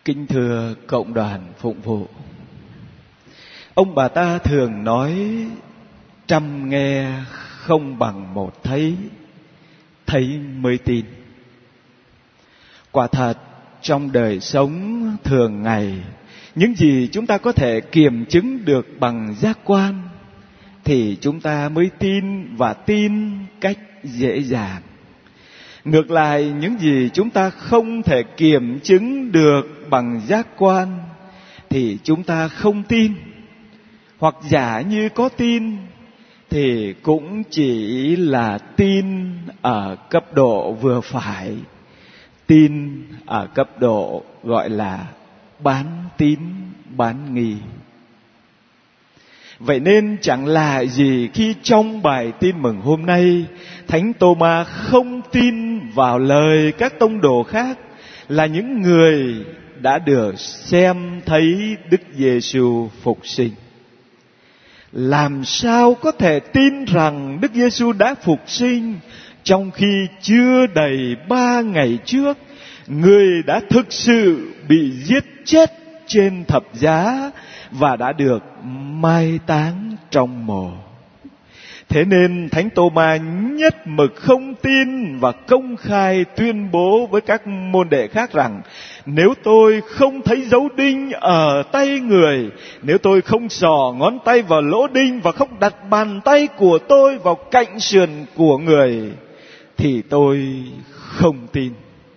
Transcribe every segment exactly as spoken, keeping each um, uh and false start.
Kính thưa cộng đoàn phụng vụ, ông bà ta thường nói trăm nghe không bằng một thấy, thấy mới tin. Quả thật, trong đời sống thường ngày, những gì chúng ta có thể kiểm chứng được bằng giác quan thì chúng ta mới tin, và tin cách dễ dàng. Ngược lại, những gì chúng ta không thể kiểm chứng được bằng giác quan thì chúng ta không tin, hoặc giả như có tin thì cũng chỉ là tin ở cấp độ vừa phải, tin ở cấp độ gọi là bán tín bán nghi. Vậy nên chẳng lạ gì khi trong bài tin mừng hôm nay, Thánh Tô-ma không tin vào lời các tông đồ khác là những người đã được xem thấy Đức Giêsu phục sinh. Làm sao có thể tin rằng Đức Giêsu đã phục sinh trong khi chưa đầy ba ngày trước người đã thực sự bị giết chết trên thập giá và đã được mai táng trong mồ? Thế nên Thánh Tô-ma nhất mực không tin và công khai tuyên bố với các môn đệ khác rằng: nếu tôi không thấy dấu đinh ở tay người, nếu tôi không xỏ ngón tay vào lỗ đinh và không đặt bàn tay của tôi vào cạnh sườn của người, thì tôi không tin.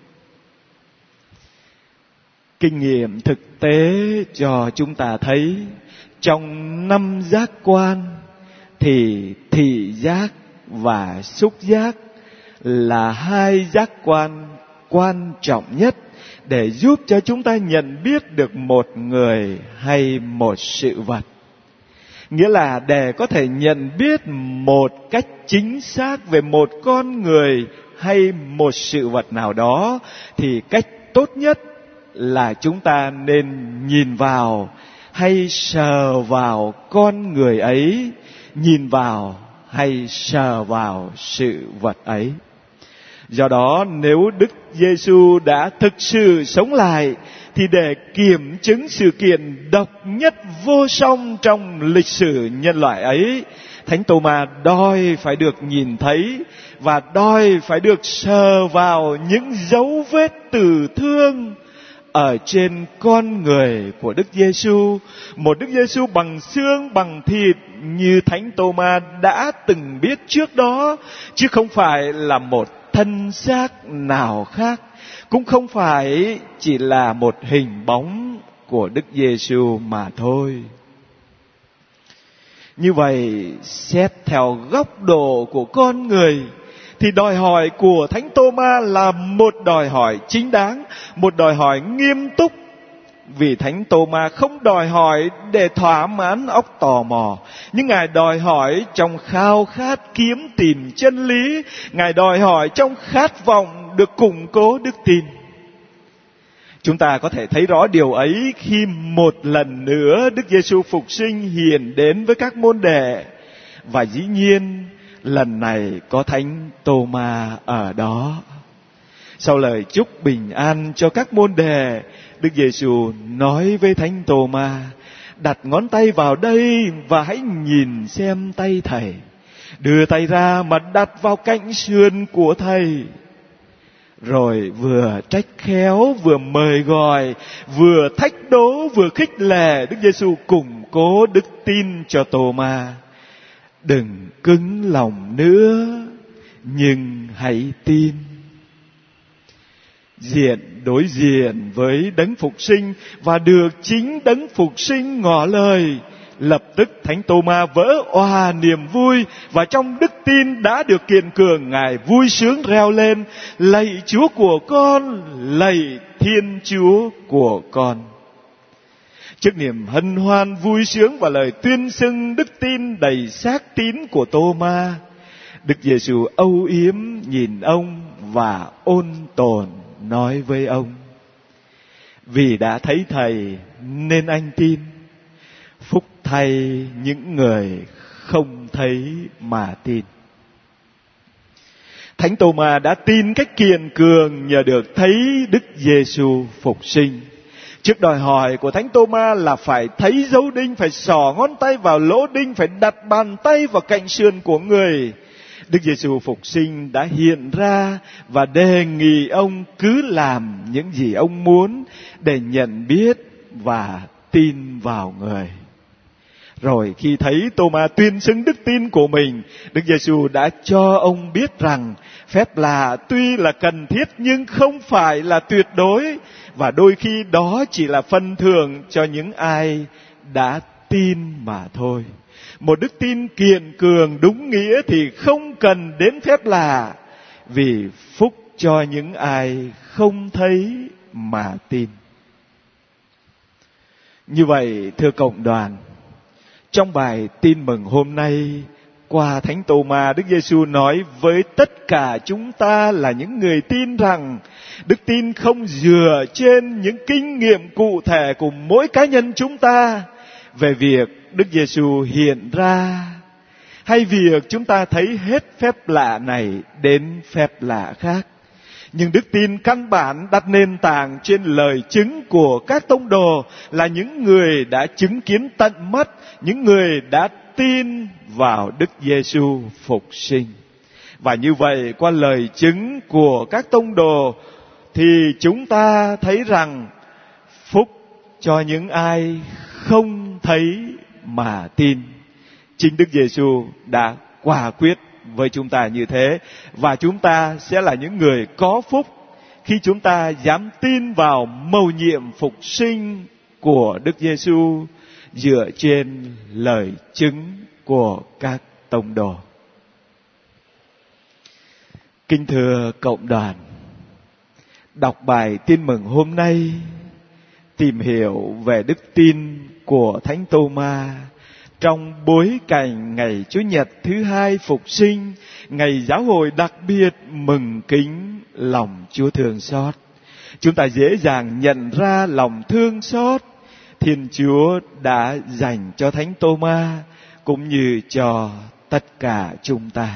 Kinh nghiệm thực tế cho chúng ta thấy, trong năm giác quan thì thị giác và xúc giác là hai giác quan quan trọng nhất để giúp cho chúng ta nhận biết được một người hay một sự vật. Nghĩa là để có thể nhận biết một cách chính xác về một con người hay một sự vật nào đó, thì cách tốt nhất là chúng ta nên nhìn vào hay sờ vào con người ấy, nhìn vào hay sờ vào sự vật ấy. Do đó, nếu Đức Giêsu đã thực sự sống lại, thì để kiểm chứng sự kiện độc nhất vô song trong lịch sử nhân loại ấy, Thánh Tô-ma đòi phải được nhìn thấy và đòi phải được sờ vào những dấu vết tử thương ở trên con người của Đức Giêsu, một Đức Giêsu bằng xương bằng thịt như Thánh Tô-ma đã từng biết trước đó, chứ không phải là một thân xác nào khác, cũng không phải chỉ là một hình bóng của Đức Giêsu mà thôi. Như vậy, xét theo góc độ của con người, thì đòi hỏi của Thánh Tô-ma là một đòi hỏi chính đáng, một đòi hỏi nghiêm túc. Vì Thánh Tô-ma không đòi hỏi để thỏa mãn óc tò mò, nhưng Ngài đòi hỏi trong khao khát kiếm tìm chân lý. Ngài đòi hỏi trong khát vọng được củng cố đức tin. Chúng ta có thể thấy rõ điều ấy khi một lần nữa Đức Giêsu phục sinh hiện đến với các môn đệ. Và dĩ nhiên, lần này có Thánh Tô-ma ở đó. Sau lời chúc bình an cho các môn đệ, Đức Giêsu nói với Thánh Tô-ma: đặt ngón tay vào đây và hãy nhìn xem tay thầy. Đưa tay ra mà đặt vào cạnh sườn của thầy. Rồi vừa trách khéo, vừa mời gọi, vừa thách đố, vừa khích lệ, Đức Giêsu củng cố đức tin cho Tô-ma. Đừng cứng lòng nữa, nhưng hãy tin. Diện đối diện với Đấng Phục sinh và được chính Đấng Phục sinh ngỏ lời, lập tức Thánh Tô-ma vỡ òa niềm vui, và trong đức tin đã được kiên cường, Ngài vui sướng reo lên: lạy Chúa của con, lạy Thiên Chúa của con. Trước niềm hân hoan vui sướng và lời tuyên xưng đức tin đầy xác tín của Tô-ma, Đức Giêsu âu yếm nhìn ông và ôn tồn nói với ông: vì đã thấy Thầy nên anh tin. Phúc thay những người không thấy mà tin. Thánh Tô-ma đã tin cách kiên cường nhờ được thấy Đức Giêsu phục sinh. Trước đòi hỏi của Thánh Tô-ma là phải thấy dấu đinh, phải xỏ ngón tay vào lỗ đinh, phải đặt bàn tay vào cạnh sườn của người, Đức Giêsu phục sinh đã hiện ra và đề nghị ông cứ làm những gì ông muốn để nhận biết và tin vào người. Rồi khi thấy Tô-ma tuyên xưng đức tin của mình, Đức Giêsu đã cho ông biết rằng phép lạ tuy là cần thiết nhưng không phải là tuyệt đối, và đôi khi đó chỉ là phần thưởng cho những ai đã tin mà thôi. Một đức tin kiên cường đúng nghĩa thì không cần đến phép lạ, vì phúc cho những ai không thấy mà tin. Như vậy, thưa cộng đoàn, trong bài tin mừng hôm nay, qua Thánh Tô-ma, Đức Giêsu nói với tất cả chúng ta là những người tin rằng đức tin không dựa trên những kinh nghiệm cụ thể của mỗi cá nhân chúng ta về việc Đức Giêsu hiện ra, hay việc chúng ta thấy hết phép lạ này đến phép lạ khác. Nhưng đức tin căn bản đặt nền tảng trên lời chứng của các tông đồ là những người đã chứng kiến tận mắt, những người đã tin vào Đức Giêsu phục sinh. Và như vậy, qua lời chứng của các tông đồ thì chúng ta thấy rằng phúc cho những ai không thấy mà tin. Chính Đức Giêsu đã quả quyết với chúng ta như thế, và chúng ta sẽ là những người có phúc khi chúng ta dám tin vào mầu nhiệm phục sinh của Đức Giêsu dựa trên lời chứng của các tông đồ. Kính thưa cộng đoàn, đọc bài tin mừng hôm nay, tìm hiểu về đức tin của Thánh Tô-ma trong bối cảnh ngày Chúa Nhật thứ hai phục sinh, ngày giáo hội đặc biệt mừng kính lòng Chúa thương xót. Chúng ta dễ dàng nhận ra lòng thương xót Thiên Chúa đã dành cho Thánh Tô-ma cũng như cho tất cả chúng ta.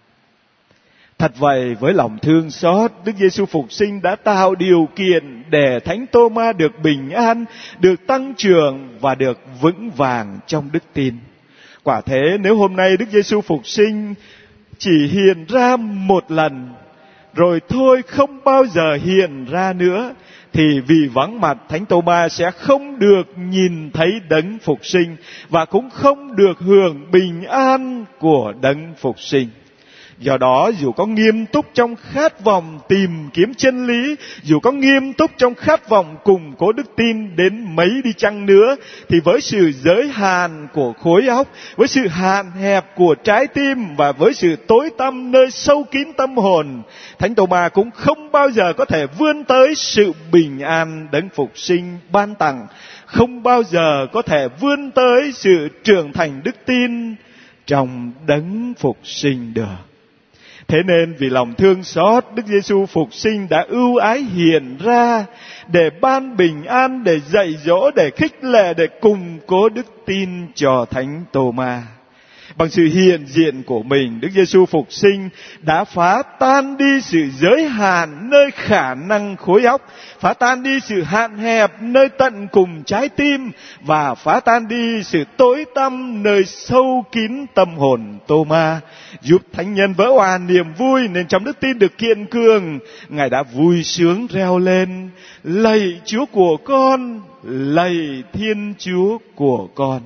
Thật vậy, với lòng thương xót, Đức Giêsu phục sinh đã tạo điều kiện để Thánh Tô-ma được bình an, được tăng trưởng và được vững vàng trong đức tin. Quả thế, nếu hôm nay Đức Giêsu phục sinh chỉ hiện ra một lần, rồi thôi không bao giờ hiện ra nữa, thì vì vắng mặt, Thánh Tô-ma sẽ không được nhìn thấy đấng phục sinh và cũng không được hưởng bình an của đấng phục sinh. Do đó, dù có nghiêm túc trong khát vọng tìm kiếm chân lý, dù có nghiêm túc trong khát vọng củng cố đức tin đến mấy đi chăng nữa, thì với sự giới hạn của khối óc, với sự hạn hẹp của trái tim và với sự tối tăm nơi sâu kín tâm hồn, Thánh Tô-ma cũng không bao giờ có thể vươn tới sự bình an đấng phục sinh ban tặng, không bao giờ có thể vươn tới sự trưởng thành đức tin trong đấng phục sinh được. Thế nên vì lòng thương xót, Đức Giêsu phục sinh đã ưu ái hiện ra để ban bình an, để dạy dỗ, để khích lệ, để củng cố đức tin cho Thánh Tô-ma. Bằng sự hiện diện của mình, Đức Giêsu phục sinh đã phá tan đi sự giới hạn nơi khả năng khối óc, phá tan đi sự hạn hẹp nơi tận cùng trái tim, và phá tan đi sự tối tăm nơi sâu kín tâm hồn Tô-ma, giúp thánh nhân vỡ òa niềm vui, nên trong đức tin được kiên cường, Ngài đã vui sướng reo lên: lạy Chúa của con, lạy Thiên Chúa của con.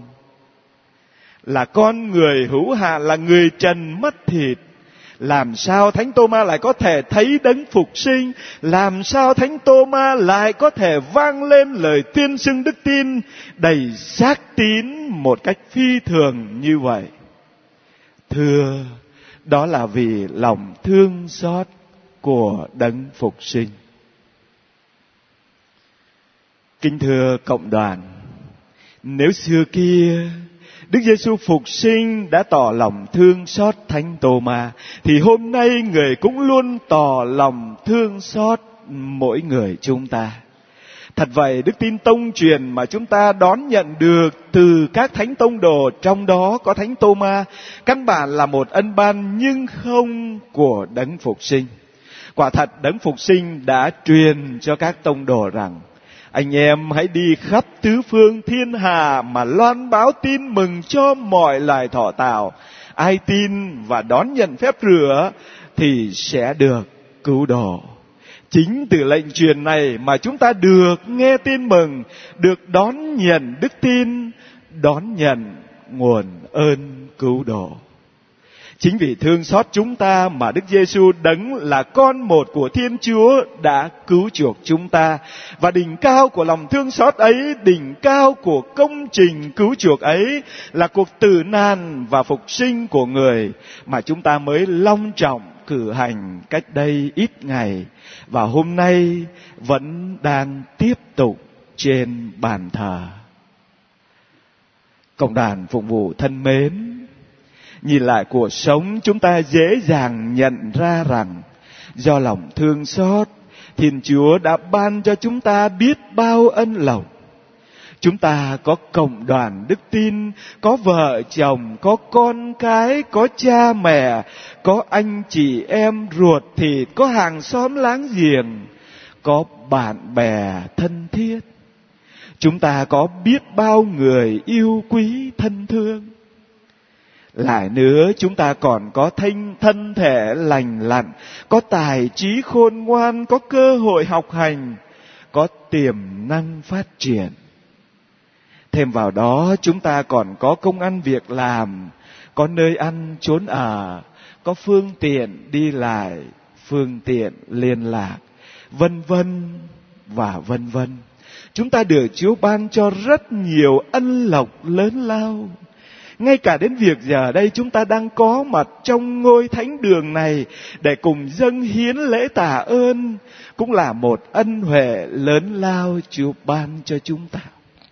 Là con người hữu hạn, là người trần mất thịt, làm sao Thánh Tô-ma lại có thể thấy đấng phục sinh? Làm sao Thánh Tô-ma lại có thể vang lên lời tuyên xưng đức tin đầy xác tín một cách phi thường như vậy? Thưa, đó là vì lòng thương xót của đấng phục sinh. Kính thưa cộng đoàn, nếu xưa kia Đức Giêsu phục sinh đã tỏ lòng thương xót Thánh Tô-ma, thì hôm nay Người cũng luôn tỏ lòng thương xót mỗi người chúng ta. Thật vậy, đức tin tông truyền mà chúng ta đón nhận được từ các thánh tông đồ, trong đó có Thánh Tô-ma, căn bản là một ân ban nhưng không của đấng phục sinh. Quả thật, đấng phục sinh đã truyền cho các tông đồ rằng Anh em hãy đi khắp tứ phương thiên hà mà loan báo tin mừng cho mọi loài thọ tạo. Ai tin và đón nhận phép rửa thì sẽ được cứu độ. Chính từ lệnh truyền này mà chúng ta được nghe tin mừng, được đón nhận đức tin, đón nhận nguồn ơn cứu độ. Chính vì thương xót chúng ta mà Đức Giêsu đấng là con một của Thiên Chúa đã cứu chuộc chúng ta. Và đỉnh cao của lòng thương xót ấy, đỉnh cao của công trình cứu chuộc ấy là cuộc tử nạn và phục sinh của người mà chúng ta mới long trọng cử hành cách đây ít ngày, và hôm nay vẫn đang tiếp tục trên bàn thờ. Cộng đoàn phục vụ thân mến, nhìn lại cuộc sống, chúng ta dễ dàng nhận ra rằng do lòng thương xót, Thiên Chúa đã ban cho chúng ta biết bao ân lộc. Chúng ta có cộng đoàn đức tin, có vợ chồng, có con cái, có cha mẹ, có anh chị em ruột thịt, có hàng xóm láng giềng, có bạn bè thân thiết. Chúng ta có biết bao người yêu quý thân thương. Lại nữa, chúng ta còn có thanh thân thể lành lặn, có tài trí khôn ngoan, có cơ hội học hành, có tiềm năng phát triển. Thêm vào đó, chúng ta còn có công ăn việc làm, có nơi ăn chốn ở, có phương tiện đi lại, phương tiện liên lạc, vân vân và vân vân. Chúng ta được Chúa ban cho rất nhiều ân lộc lớn lao. Ngay cả đến việc giờ đây chúng ta đang có mặt trong ngôi thánh đường này để cùng dâng hiến lễ tạ ơn, cũng là một ân huệ lớn lao Chúa ban cho chúng ta.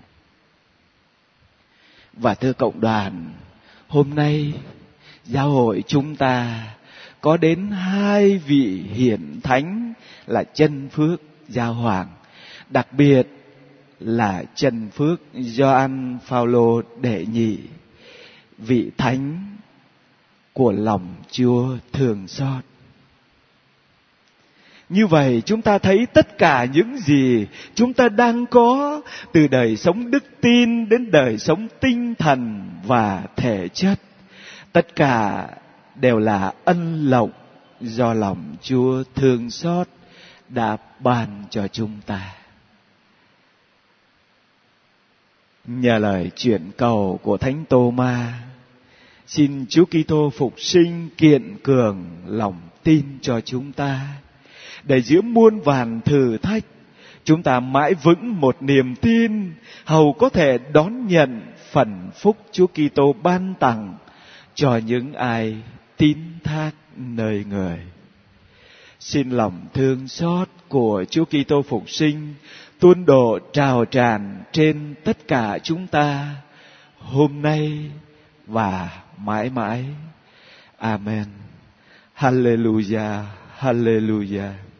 Và thưa cộng đoàn, hôm nay giáo hội chúng ta có đến hai vị hiển thánh là chân phước Giáo Hoàng, đặc biệt là chân phước Gioan Phaolô đệ nhị, vị thánh của lòng Chúa thương xót. Như vậy chúng ta thấy tất cả những gì chúng ta đang có, từ đời sống đức tin đến đời sống tinh thần và thể chất, tất cả đều là ân lộc do lòng Chúa thương xót đã ban cho chúng ta. Nhờ lời chuyển cầu của Thánh Tô-ma, xin Chúa Kitô phục sinh kiện cường lòng tin cho chúng ta, để giữa muôn vàn thử thách, chúng ta mãi vững một niềm tin, hầu có thể đón nhận phần phúc Chúa Kitô ban tặng cho những ai tín thác nơi Người. Xin lòng thương xót của Chúa Kitô phục sinh tuôn đổ trào tràn trên tất cả chúng ta hôm nay và mãi mãi. Amen. Hallelujah, hallelujah.